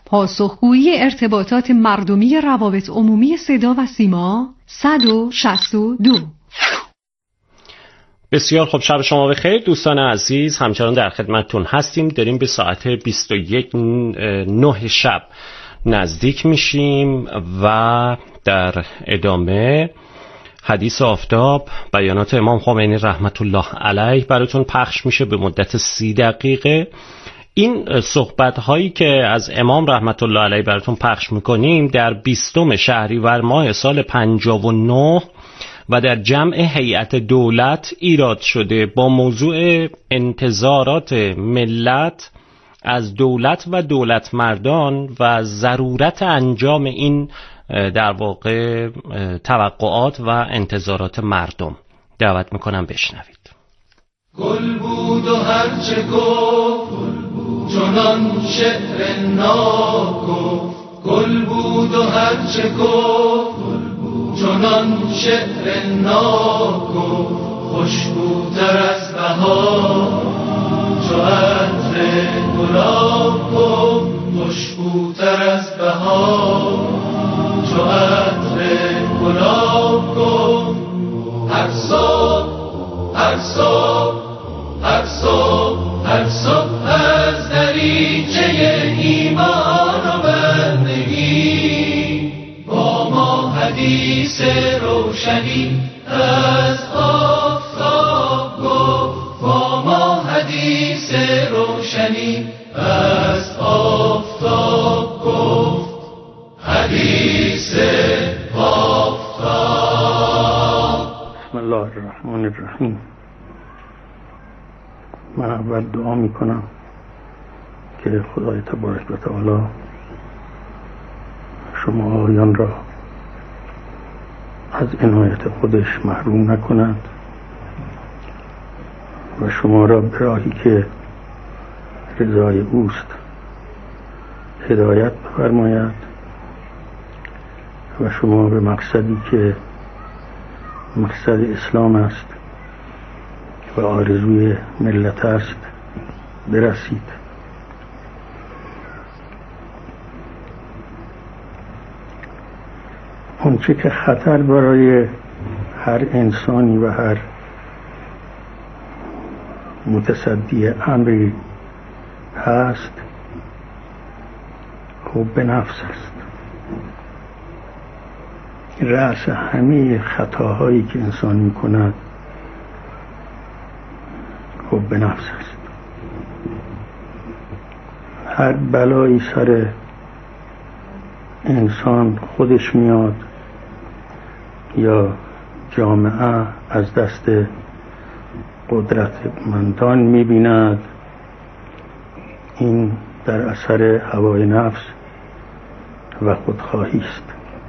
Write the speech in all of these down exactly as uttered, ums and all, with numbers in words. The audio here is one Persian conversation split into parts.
پاسخگویی ارتباطات مردمی روابط عمومی صدا و سیما صد و شصت و دو. بسیار خوب، شب شما بخیر دوستان عزیز، همچنان در خدمتتون هستیم. داریم به ساعت بیست و یک نه شب نزدیک میشیم و در ادامه حدیث آفتاب بیانات امام خمینی رحمت الله علیه براتون پخش میشه به مدت سی دقیقه. این صحبت هایی که از امام رحمت الله علیه براتون پخش میکنیم در بیستم شهریور ماه سال پنجاه و نه و در جمع هیئت دولت ایراد شده با موضوع انتظارات ملت از دولت و دولت مردان و ضرورت انجام این در واقع توقعات و انتظارات مردم. دعوت میکنم بشنوید. گل بود و هرچه گفت چنان شعر ناب گفت، گل بود و هرچه گفت چنان شعر ناب گفت، خوشبوتر از بهار چو عطر گلاب گفت، خوشبوتر از بهار چو عطر گلاب گفت. هر صبح هر صبح هر صبح هر صبح از دریچه ایمان و بندگی با ما حدیث روشنی از آفتاب گفت، با ما حدیث روشنی از آفتاب گفت. حدیث آفتاب. بسم الله الرحمن الرحیم. من اول دعا میکنم که خدای تبارک و تعالی شما آقایان را از عنایت خودش محروم نکند و شما را به راهی که رضای اوست هدایت بفرماید و شما به مقصدی که مقصد اسلام است و آرزوی ملت است برسید. اونچه که خطر برای هر انسانی و هر متصدی امری هست حب نفس است. رأس همه خطاهایی که انسان می کند حب نفس است. هر بلایی سر انسان خودش میاد یا جامعه از دست قدرتمندان میبیند، این در اثر هوای نفس و خودخواهی است.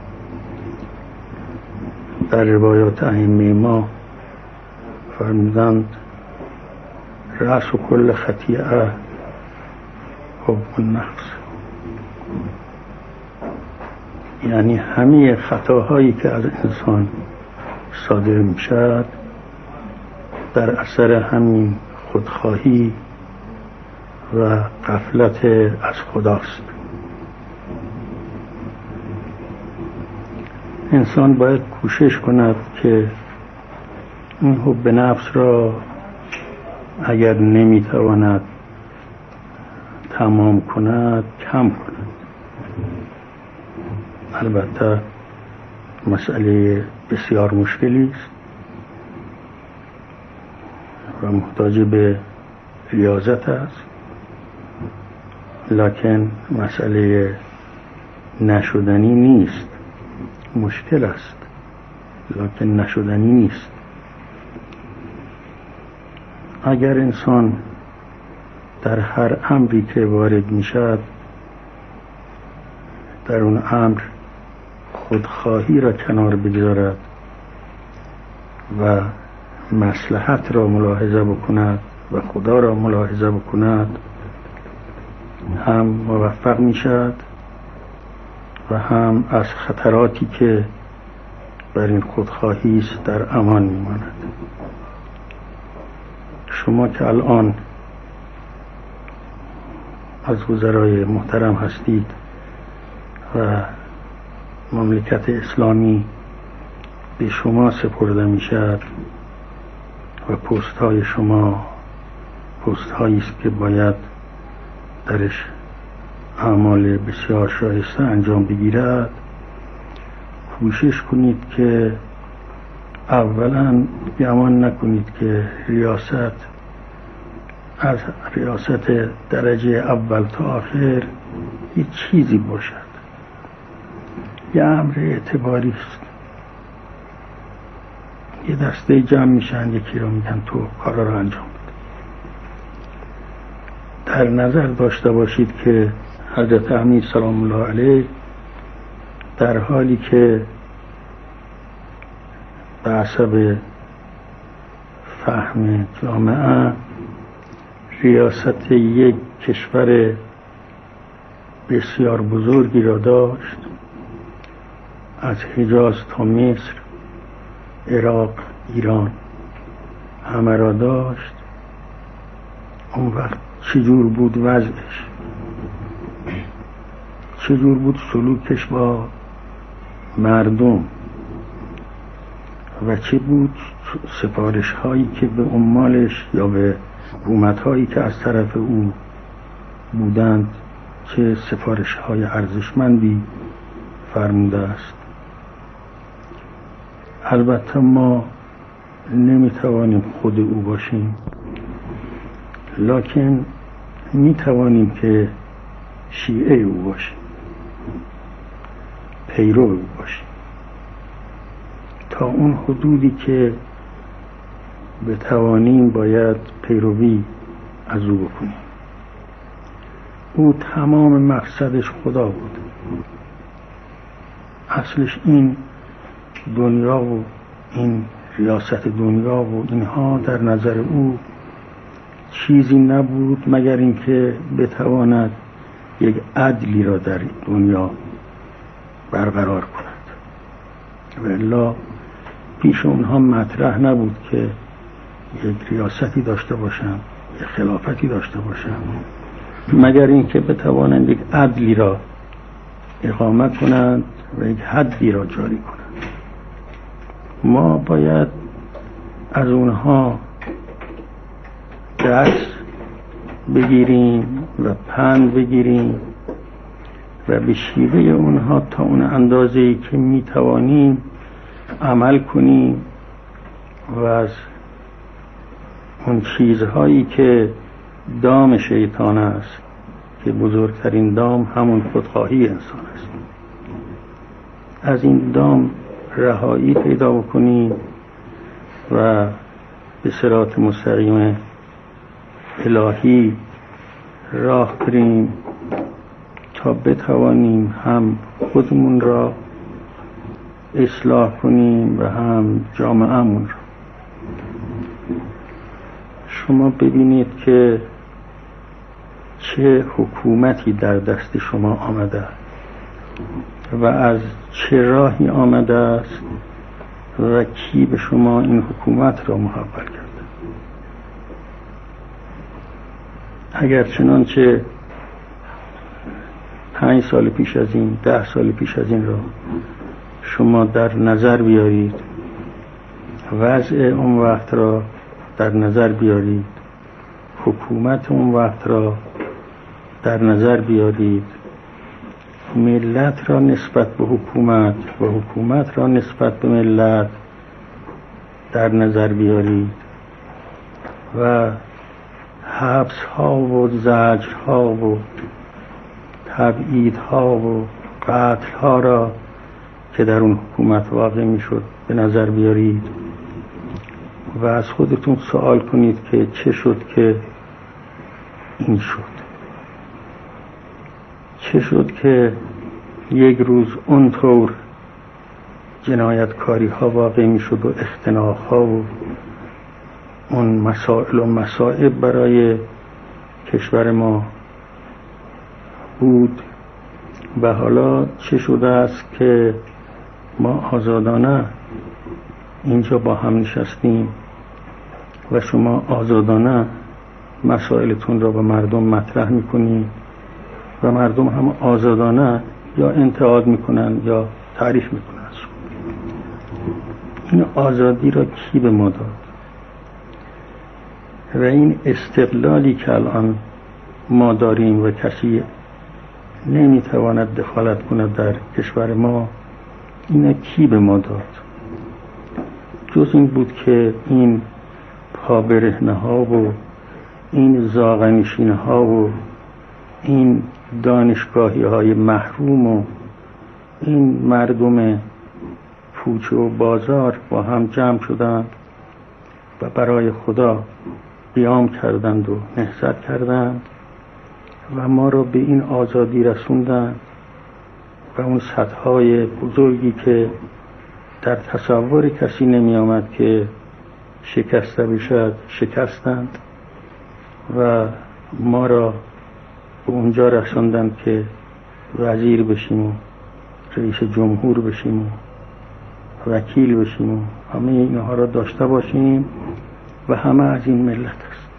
در روایات ائمه ما فرمودند رأس و کل خطیئه حب النفس، یعنی همه خطاهایی که از انسان صادر می شود در اثر همین خودخواهی و غفلت از خداست. انسان باید کوشش کند که این حب نفس را اگر نمیتواند تمام کند کم کند. البته مسئله بسیار مشکلی است و محتاج به ریاضت است، لکن مسئله نشدنی نیست. مشکل است لکن نشدنی نیست. اگر انسان در هر امری که وارد می شود در اون امر خودخواهی را کنار بگذارد و مصلحت را ملاحظه بکند و خدا را ملاحظه بکند، هم موفق می شود و هم از خطراتی که بر این خودخواهی است در امان می ماند. شما که الان از وزرای محترم هستید و مملکت اسلامی به شما سپرده می شد و پست های شما پست هایی است که باید درش اعمال بسیار شایسته انجام بگیرد، کوشش کنید که اولا گمان نکنید که ریاست از ریاست درجه اول تا آخر یه چیزی باشد، یه امر اعتباری است. یه دسته جمع میشن، یکی رو میگن تو کارا رو انجام بده. در نظر داشته باشید که حضرت امیر سلام الله علیه در حالی که به حسب فهم جامعه ریاست یک کشور بسیار بزرگی را داشت، از حجاز تا مصر، عراق، ایران همه را داشت. اون وقت چجور بود وضعش، چجور بود سلوکش با مردم و چه بود سفارش هایی که به عمالش یا به حکومت هایی که از طرف او بودند چه سفارش های ارزشمندی فرموده است. البته ما نمیتوانیم خود او باشیم، لکن میتوانیم که شیعه او باشیم، پیرو او باشیم، تا اون حدودی که بتوانیم باید پیروی از او بکنیم. او تمام مقصدش خدا بود. اصلش این دنیا و این ریاست دنیا و اینها در نظر او چیزی نبود مگر اینکه بتواند یک عدلی را در دنیا برقرار کند. و الا پیش اونها مطرح نبود که یک ریاستی داشته باشند، یک خلافتی داشته باشند، مگر اینکه بتوانند یک عدلی را اقامه کنند و یک حدی را جاری کنند. ما باید از اونها درس بگیریم و پند بگیریم و به شیوه اونها تا اون اندازه‌ای که میتوانیم عمل کنیم و از اون چیزهایی که دام شیطان است که بزرگترین دام همون خودخواهی انسان است، از این دام رهایی پیدا بکنیم و به صراط مستقیم الهی راه بریم تا بتوانیم هم خودمون را اصلاح کنیم و هم جامعه‌مون را. شما ببینید که چه حکومتی در دست شما آمده و از چه راهی آمده است و کی به شما این حکومت را محول کرده. اگر چنانچه پنج سال پیش از این، ده سال پیش از این را شما در نظر بیارید، وضع اون وقت را در نظر بیارید، حکومت اون وقت را در نظر بیارید، ملت را نسبت به حکومت و حکومت را نسبت به ملت در نظر بیارید و حبس ها و زجر ها و تبعید ها و قتل ها را که در اون حکومت واقع می شد به نظر بیارید و از خودتون سوال کنید که چه شد که این شد، چه شد که یک روز اونطور جنایتکاری ها واقع می شد و اختناق ها و اون مسائل و مصائب برای کشور ما بود و حالا چه شده است که ما آزادانه اینجا با هم نشستیم و شما آزادانه مسائلتون را به مردم مطرح میکنید و مردم هم آزادانه یا انتقاد میکنن یا تعریف میکنن. این آزادی را کی به ما داد؟ و این استقلالی که الان ما داریم و کسی نمیتواند دخالت کند در کشور ما، اینا کی به ما داد؟ جز این بود که این پابرهنه ها و این زاغنشین ها و این دانشگاهی های محروم و این مردم پوچه و بازار با هم جمع شدند و برای خدا قیام کردند و نهضت کردند و ما را به این آزادی رسوندند و اون سدهای بزرگی که در تصور کسی نمی آمد که شکسته بشد شکستند و ما را به اونجا رسوندند که وزیر بشیم و رئیس جمهور بشیم و وکیل بشیم و همه اینها را داشته باشیم و همه از این ملت است.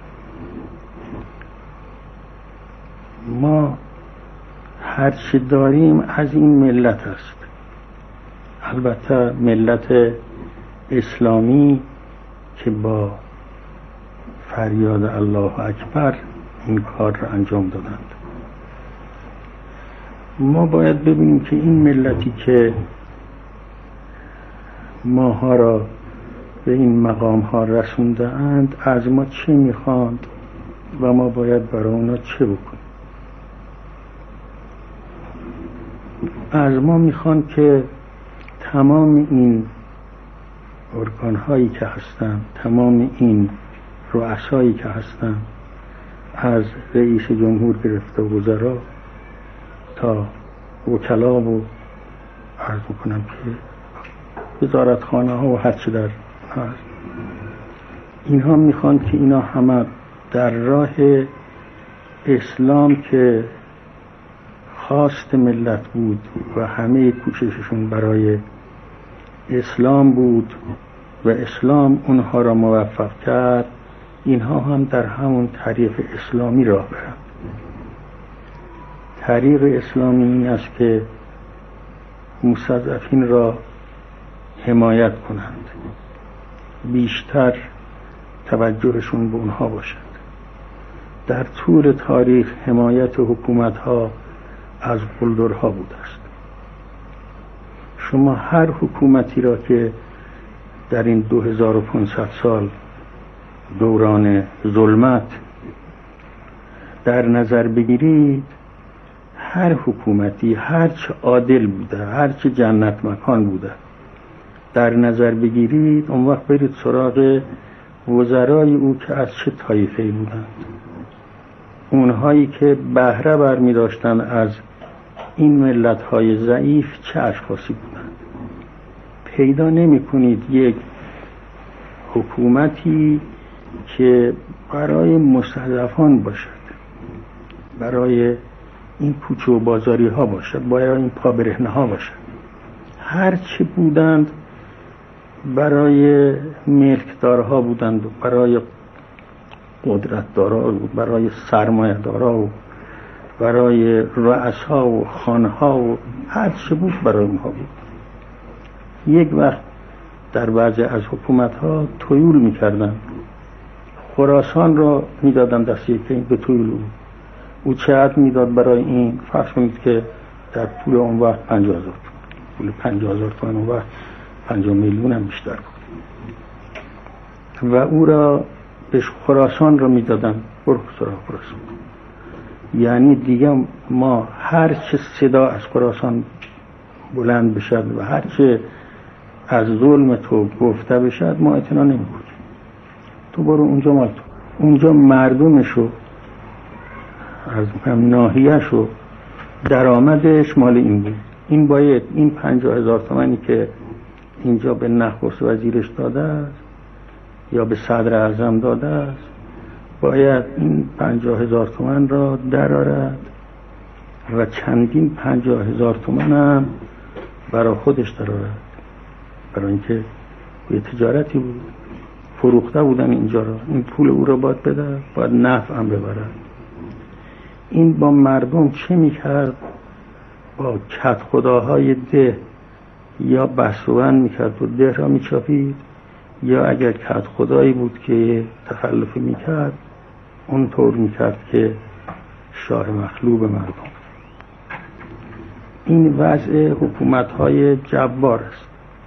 ما هر چی داریم از این ملت است. البته ملت اسلامی که با فریاد الله اکبر این کار را انجام دادند. ما باید ببینیم که این ملتی که ماها را به این مقام ها رسونده اند از ما چه میخواند و ما باید برای اونا چه بکنیم. از ما میخوان که تمام این ارگان هایی که هستن، تمام این رؤسایی که هستن، از رئیس جمهور گرفته وزرا تا وکلا و عرض میکنم که وزارتخانه ها و هر چه در هست، اینها میخوان که اینا همه در راه اسلام که خواست ملت بود و همه کوشششون برای اسلام بود و اسلام اونها را موفق کرد، اینها هم در همون طریق اسلامی راه برند. طریق اسلامی این است که مستضعفین را حمایت کنند، بیشتر توجهشون به اونها باشد. در طول تاریخ حمایت حکومت ها از قلدرها بوده است. شما هر حکومتی را که در این دو هزار و پانصد سال دوران ظلمت در نظر بگیرید، هر حکومتی هر چه عادل بوده، هر چه جنت مکان بوده در نظر بگیرید، اون وقت برید سراغ وزرای او که از چه طایفه‌ای بودند، اونهایی که بهره برمی داشتن از این ملت‌های ضعیف چه اشخاصی بودند. پیدا نمی کنید یک حکومتی که برای مستضعفان باشد، برای این کوچه و بازاری ها باشد، برای این پابرهنه ها باشد. هر چی بودند برای ملکدارها بودند و برای قدرتدارا و برای سرمایه دارا و برای رؤسا و خانها و هر چی بود برای اونها بود. یک وقت در بعضی از حکومت ها تویول میکردن، خراسان را میدادن دست یکی به تویول او او چقدر میداد برای این؟ فرض کنید که در پول اون وقت پنجاه هزار پول پنجاه هزار تومان، اون وقت پنجاه میلیون هم بیشتر بود و او را به خراسان را میدادن، برو سراغ خراسان. یعنی دیگه ما هر چه صدا از خراسان بلند بشد و هر چه از ظلم تو گفته بشد ما اعتنا نمی‌کنیم. تو برو اونجا، مال تو اونجا مردمشو از ناحیه‌شو درآمدش مال این بود. این باید این پنجاه هزار تومانی که اینجا به نخست وزیرش داده است یا به صدر اعظم داده است، باید این پنجاه هزار تومان را درآورد و چندین پنجاه هزار تومان هم برای خودش درآورد، برای اینکه یه تجارتی بود، فروخته بودن اینجا را، این پول او را باید بده، باید نفع هم ببرد. این با مردم چه میکرد؟ با کت خداهای ده یا بسوبند میکرد و ده را میچاپید، یا اگر کت خدایی بود که تخلفی میکرد اون طور میکرد که شاه مخلوب مردم. این وضع حکومت‌های جبار است.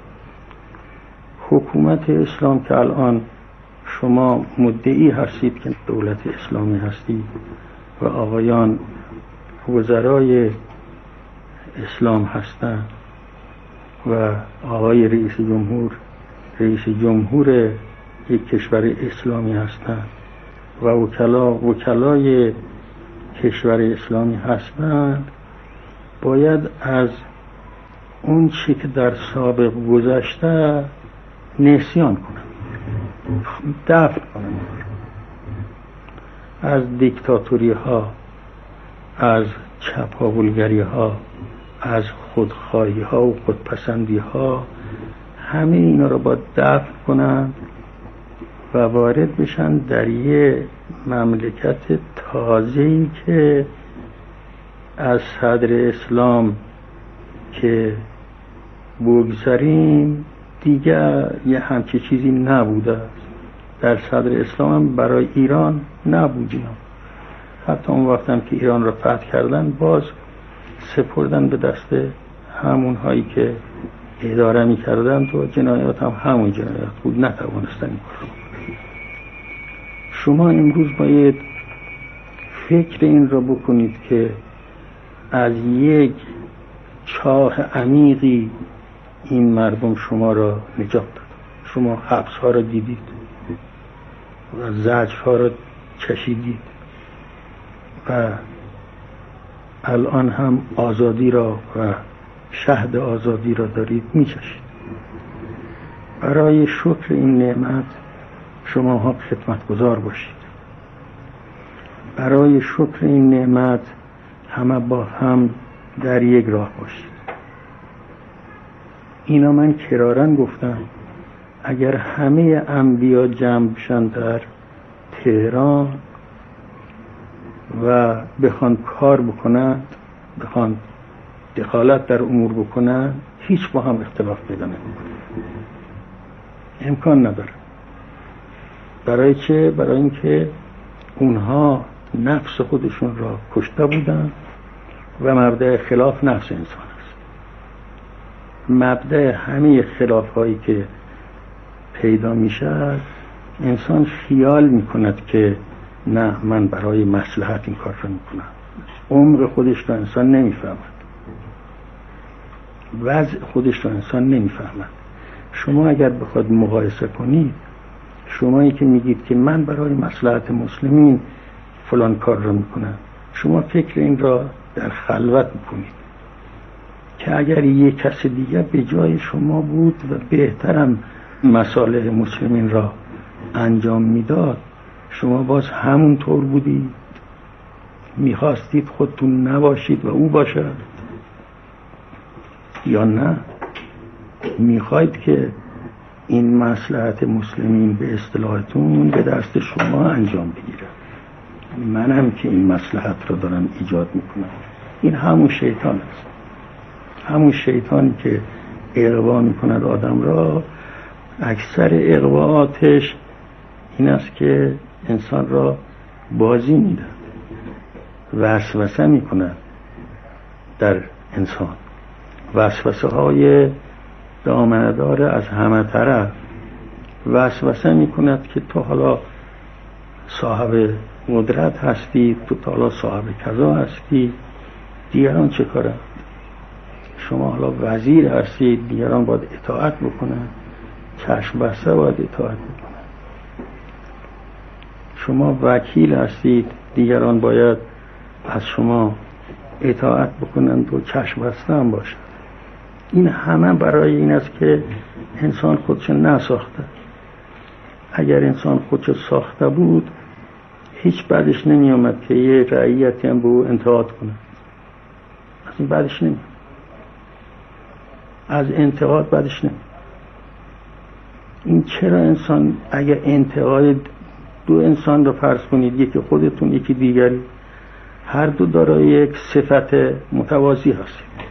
حکومت اسلام که الان شما مدعی هستید که دولت اسلامی هستید و آقایان وزرای اسلام هستند و آقای رئیس جمهور رئیس جمهور یک کشور اسلامی هستند و وکلا وکلای کشور اسلامی هستند، باید از اون چی که در سابق گذشته نسیان کنند، دفع کنند. از دیکتاتوری ها، از چپاولگری ها، از خودخواهی ها و خودپسندی ها، همه اینا رو باید دفع کنند و وارد بشن در یه مملکت تازه‌ای که از صدر اسلام که بگذاریم دیگر یه همچه چیزی نبوده است. در صدر اسلام هم برای ایران نبودیم. حتی اون وقت هم که ایران را فتح کردن باز سپردن به دست همون هایی که اداره می کردن و جنایات هم همون جنایات بود، نتوانستن این کار. شما امروز باید فکر این را بکنید که از یک چاه عمیقی این مردم شما را نجات داد. شما حبس ها را دیدید و زجر ها را چشیدید و الان هم آزادی را و شهد آزادی را دارید میچشید. برای شکر این نعمت شما ها خدمتگزار باشید. برای شکر این نعمت همه با هم در یک راه باشید. اینا من کرارن گفتم اگر همه انبیا جمع بشن در تهران و بخوان کار بکنند، بخوان دخالت در امور بکنند، هیچ با هم اختلاف پیدا نمی‌کنه. امکان نداره. برای چه؟ برای اینکه اونها نفس خودشون را کشته بودن و مبدأ خلاف نفس انسان است. مبدأ همه خلاف هایی که پیدا میشه انسان خیال میکند که نه من برای مصلحت این کار را میکنم. عمق خودش را انسان نمیفهمد، وضع خودش را انسان نمیفهمد. شما اگر بخواد مقایسه کنید، شمایی که میگید که من برای مصلحت مسلمین فلان کار را میکنم، شما فکر این را در خلوت میکنید که اگر یک کس دیگر به جای شما بود و بهترم مصالح مسلمین را انجام میداد، شما باز همون طور بودید؟ میخواستید خودتون نباشید و او باشد؟ یا نه میخواید که این مصلحت مسلمین به اصطلاحتون به دست شما انجام بگیره؟ منم که این مصلحت را دارم ایجاد میکنم. این همون شیطان است، همون شیطانی که اغوا میکند آدم را. اکثر اغوااتش این است که انسان را بازی میده، وسوسه میکند در انسان، وسوسه های دامنه‌دار از همه طرف. وسوسه میکند که تو حالا صاحب قدرت هستی، تو حالا صاحب کذا هستی، دیگران چه کارن؟ شما حالا وزیر هستید، دیگران باید اطاعت بکنن، چشم بسته باید اطاعت بکنن. شما وکیل هستید، دیگران باید از شما اطاعت بکنند و چشم بسته هم باشند. این همه برای این است که انسان خودش نساخته. اگر انسان خودش ساخته بود هیچ بعدش نمی آمد که یه رعیتی هم به او انتقاد کنه. از این بعدش نمی از انتقاد بعدش نمی این چرا انسان اگر انتقاد دو انسان رو فرض کنید، یکی خودتون یکی دیگری، هر دو دارای یک صفت متوازی هستید،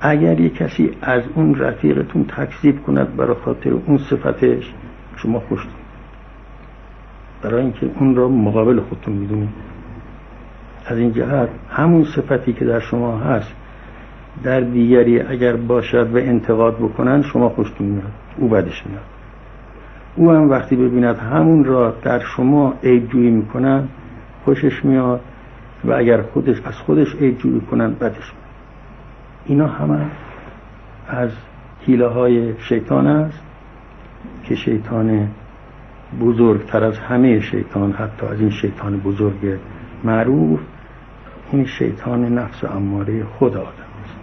اگر یک کسی از اون رفیقتون تکذیب کند برای خاطر اون صفتش، شما خوشتون، برای اینکه اون را مقابل خودتون میدونید. از این جهت همون صفتی که در شما هست در دیگری اگر باشد و انتقاد بکنن، شما خوشتون میاد، او بدش میاد. او هم وقتی ببیند همون را در شما عیب جویی میکنن، خوشش میاد، و اگر خودش از خودش عیب جویی کنن، بدش میاد. اینا همه از حیله های شیطان است که شیطان بزرگتر از همه شیطان، حتی از این شیطان بزرگ معروف، این شیطان نفس اماره خود آدم است.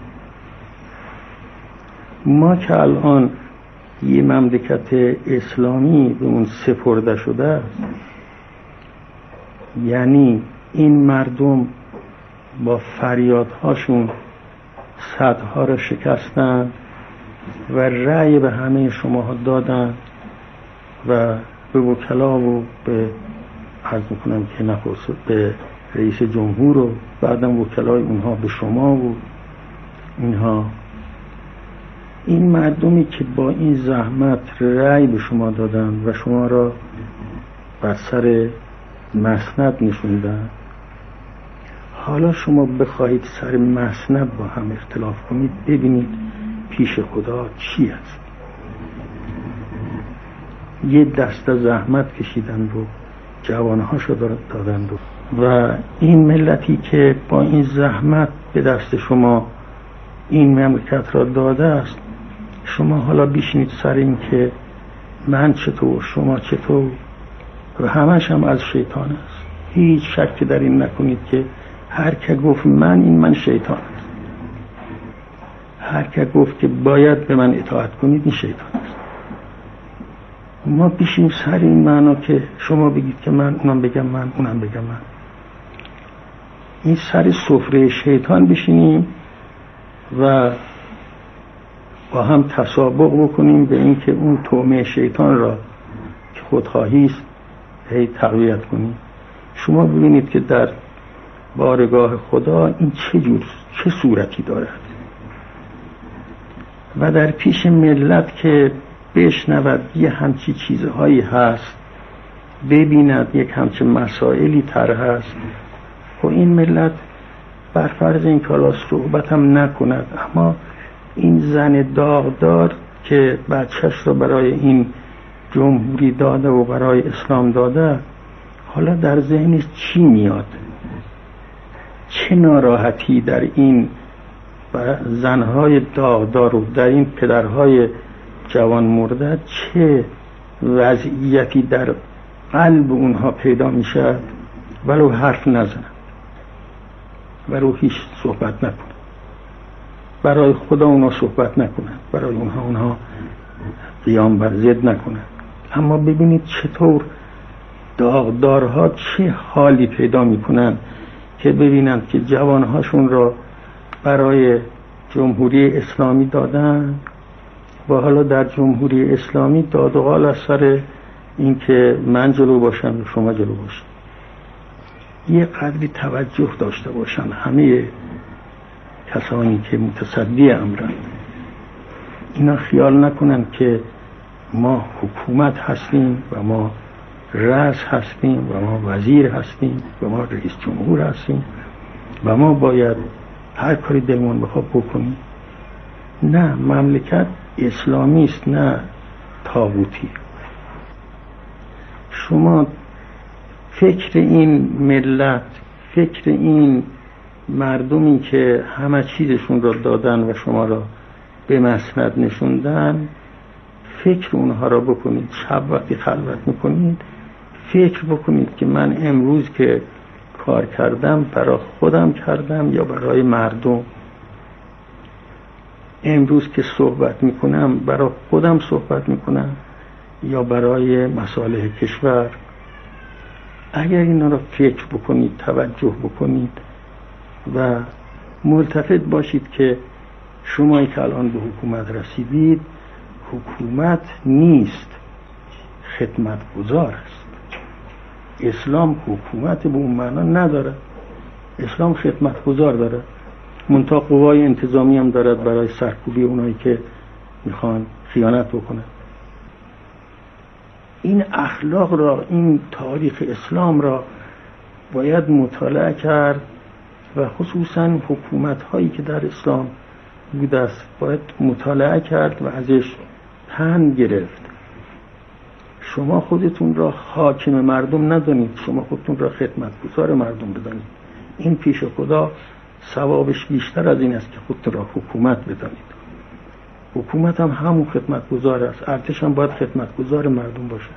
ما که الان یه مملکت اسلامی به اون سپرده شده است، یعنی این مردم با فریادهاشون صدها را شکستن و رأی به همه شما دادن و به وکلا و به عرض میکنم که نخست به رئیس جمهور و بعدم وکلای اونها به شما و اینها. این مردمی که با این زحمت رأی به شما دادن و شما را بر سر مسند نشوندن، حالا شما بخواهید سر مسند با هم اختلاف کنید، ببینید پیش خدا چی است. یه دست زحمت کشیدن رو جوانهاشو دادن رو، و این ملتی که با این زحمت به دست شما این مملکت را داده است، شما حالا بیشینید سر این که من چطور، شما چطور، و همش هم از شیطان است. هیچ شکی در این نکنید که هر که گفت من، این من شیطان است. هر که گفت که باید به من اطاعت کنید، این شیطان است. ما بیشیم سر این معنا که شما بگید که من، اونم بگم من، اونم بگم من. این سر سفره شیطان بشینیم و با هم تسابق بکنیم به این که اون طعمه شیطان را که خودخواهی است هی تقویت کنیم. شما ببینید که در بارگاه خدا این چه جور، چه صورتی دارد، و در پیش ملت که بشنود یه همچی چیزهایی هست، ببیند یک همچی مسائلی طرح هست، و این ملت بر فرض این کالا صحبت هم نکند، اما این زن داغدار که بچهش رو برای این جمهوری داده و برای اسلام داده، حالا در ذهنش چی میاد؟ چه ناراحتی در این زنهای داغدار و در این پدرهای جوان مرده، چه وضعیتی در قلب اونها پیدا میشه، ولو حرف نزنن، ولو هیچ صحبت نکنن، برای خدا اونا صحبت نکنن، برای اونها اونها قیام بر ضد نکنن. اما ببینید چطور داغدارها چه حالی پیدا میکنن که ببینند که جوانهاشون را برای جمهوری اسلامی دادن و حالا در جمهوری اسلامی داد و قال از سر این که من جلو باشم و شما جلو باشم. یه قدری توجه داشته باشن همه کسانی که متصدی امرند. اینا خیال نکنن که ما حکومت هستیم و ما رئیس هستیم و ما وزیر هستیم و ما رئیس جمهور هستیم و ما باید هر کاری دلمون بخواد بکنیم. نه، مملکت اسلامی است، نه طاغوتی. شما فکر این ملت، فکر این مردمی که همه چیزشون را دادن و شما را به مسند نشوندن، فکر اونها را بکنید. شب وقتی خلوت میکنید فکر بکنید که من امروز که کار کردم برای خودم کردم یا برای مردم. امروز که صحبت میکنم برای خودم صحبت میکنم یا برای مصالح کشور. اگر اینا را فکر بکنید، توجه بکنید و ملتفت باشید که شمایی که الان به حکومت رسیدید، حکومت نیست، خدمت گزار است. اسلام حکومت به اون معنا نداره، اسلام خدمت گزار داره. منتها قوای انتظامی هم دارد برای سرکوبی اونایی که میخوان خیانت بکنن. این اخلاق را، این تاریخ اسلام را باید مطالعه کرد و خصوصا حکومت هایی که در اسلام بوده است باید مطالعه کرد و ازش پند گرفت. شما خودتون را حاکم مردم ندانید، شما خودتون را خدمتگزار مردم بدانید. این پیش خدا ثوابش بیشتر از این است که خودتون را حکومت بدانید. حکومت هم همون خدمتگزار است، ارتش هم باید خدمتگزار مردم باشه.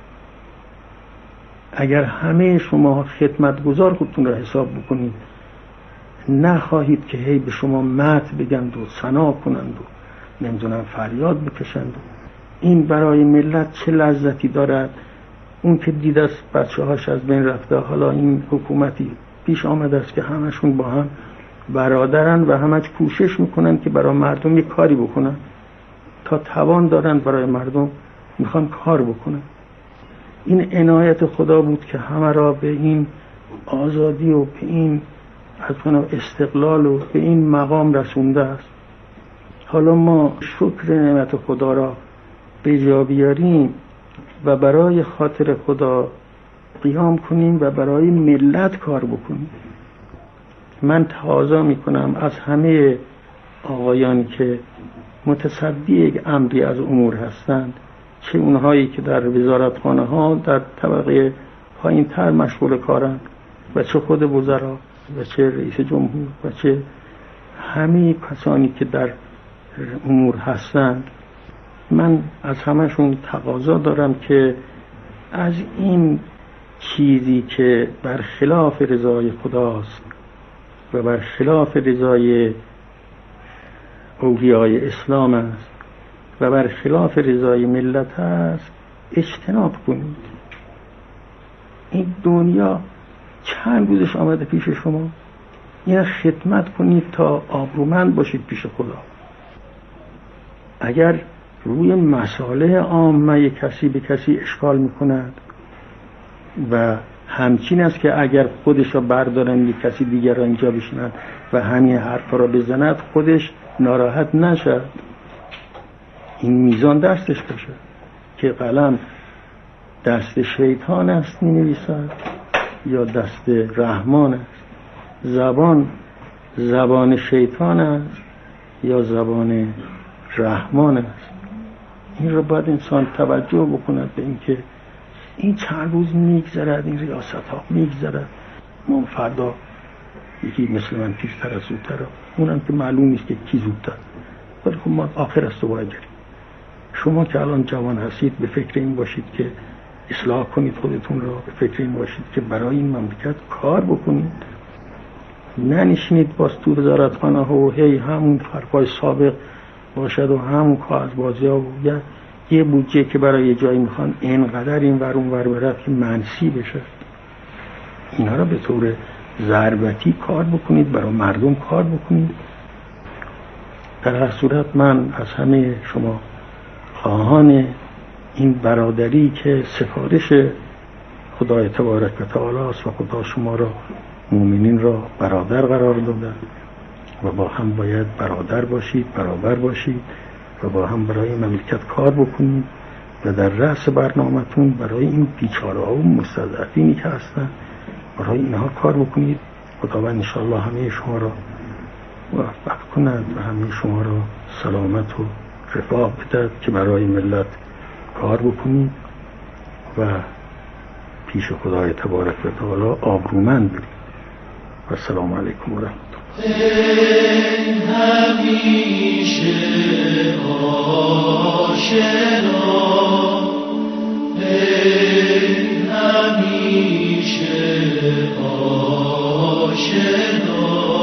اگر همه شما خدمتگزار خودتون را حساب بکنید، نخواهید که هی به شما مدح بگند و ثنا کنند و نمیدونم فریاد بکشند. این برای ملت چه لذتی دارد. اون که دید است بچه هاش از بین رفته، حالا این حکومتی پیش آمده است که همشون با هم برادرن و همش کوشش میکنن که برای مردم یک کاری بکنن، تا توان دارن برای مردم میخوان کار بکنن. این عنایت خدا بود که همه را به این آزادی و به این استقلال و به این مقام رسونده است. حالا ما شکر نعمت خدا را به جا بیاریم و برای خاطر خدا قیام کنیم و برای ملت کار بکنیم. من تقاضا میکنم از همه آقایان که متصدی یک امری از امور هستند، چه اونهایی که در وزارتخانه ها در طبقه پایین تر مشغول کارند و چه خود وزرا و چه رئیس جمهور و چه همه کسانی که در امور هستند، من از همشون تقاضا دارم که از این چیزی که برخلاف رضای خداست و برخلاف رضای اولیای اسلام است و برخلاف رضای ملت است اجتناب کنید. این دنیا چند روزش آمده پیش شما، این خدمت کنید تا آبرومند باشید پیش خدا. اگر روی مسائل عامه کسی به کسی اشکال میکند و همچین است که اگر خودش را بردارن یک کسی دیگر را اینجا بشنند و همین حرفا را بزند، خودش ناراحت نشد. این میزان دستش باشه که قلم دست شیطان است می نویسد یا دست رحمان است، زبان زبان شیطان است یا زبان رحمان است. این را باید انسان توجه بکند به اینکه این چند روز میگذرد، این ریاست ها میگذرد، ما فردا یکی مثل من پیشتر از زودتر، اونم که معلوم نیست که کی زودتر، ولی خب ما آخر است و باید جریم. شما که الان جوان هستید به فکر این باشید که اصلاح کنید خودتون را، به فکر این باشید که برای این مملکت کار بکنید، ننشینید باز تو وزارتخانه ها و هی همون حرفای سابق باشد و همون کاغذبازی ها و یه بودجه که برای یه جایی میخوان اینقدر این ور اون ور برد که منسی بشه. اینا را به طور ضربتی کار بکنید، برای مردم کار بکنید. در هر صورت من از همه شما خواهان این برادری که سفارش خدای تبارک و تعالی است و خدا شما را مؤمنین را برادر قرار داده و با هم باید برادر باشید، برابر باشید و با هم برای مملکت کار بکنید و در رأس برنامه‌تون برای این بیچاره‌ها و مستضعفینی که هستن برای اینها کار بکنید. خداوند انشاءالله همه شما را موفق کند و همه شما را سلامت و رفاه بدهد که برای ملت کار بکنید و پیش خدای تبارک و تعالی آبرومند برید. و السلام علیکم و رحمت الله. همیشه آشنا، همیشه آشنا